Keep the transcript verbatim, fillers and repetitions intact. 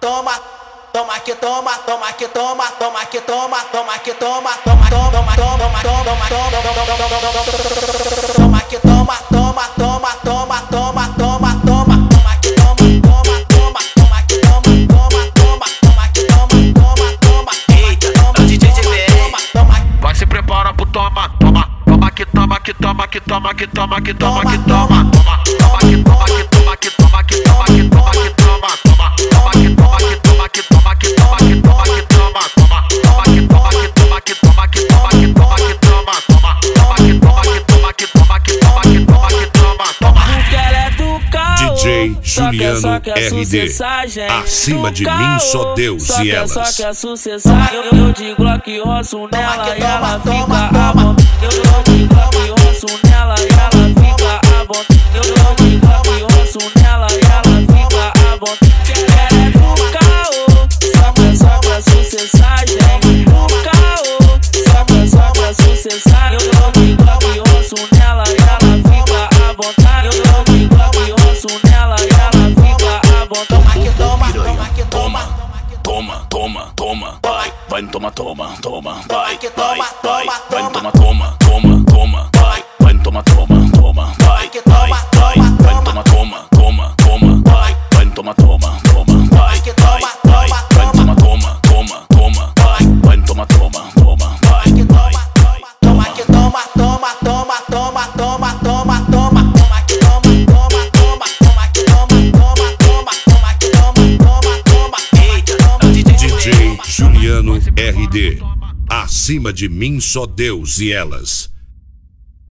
toma, toma que toma, toma que toma, toma que toma, toma que toma, toma, toma, toma, toma, toma, toma que toma, toma, toma, toma, toma, toma, toma, toma que toma, toma, toma, toma que toma, toma, toma, toma que toma, toma, toma. Eita, é o D J G B R. Vai se prepara pro toma, toma, toma que toma, que toma, que toma, que toma, que toma, que toma, toma, toma que toma, que toma, que toma, que toma, que toma, que toma, toma, toma que toma, que toma, que toma, que toma, que toma, que toma, toma, toma que toma, que toma, que toma, que toma, que toma, que toma, toma, toma que toma, que toma, que toma, que toma, que toma, que toma, toma. D J Juliano R D, acima de mim só Deus e elas. Só quer sucessar, eu, eu de Glock roço nela e ela fica à vontade. Eu, eu de Glock roço nela e ela fica à vontade. Eu, eu de Glock roço nela e ela fica à vontade. Ela é do caô, só quer, só quer sucessar, gente. Do caô, só quer, só quer sucessar. Eu, eu de Glock roço nela e ela fica à vontade. Eu, eu de Glock roço nela e ela fica à vontade. Toma que toma, toma que toma, Toma, toma, toma, vai, vai, toma, toma, toma, vai, que vai, toma, vai, toma, vai, toma. toma, toma, toma, vai, vai, toma, toma, toma, vai, que vai, toma, vai, toma, vai, toma. toma, toma, toma, vai, vai, toma, toma, toma, vai, que vai, toma, vai, toma, vai, toma, toma, toma, toma, vai, vai, toma, toma, toma, vai, que toma, vai, vai, toma que toma, toma, toma, toma, toma, toma, toma, toma que toma, toma, toma, toma que toma, toma, toma, toma que toma, toma, toma. Eita, toma D J Juliano R D, acima de mim só Deus e elas.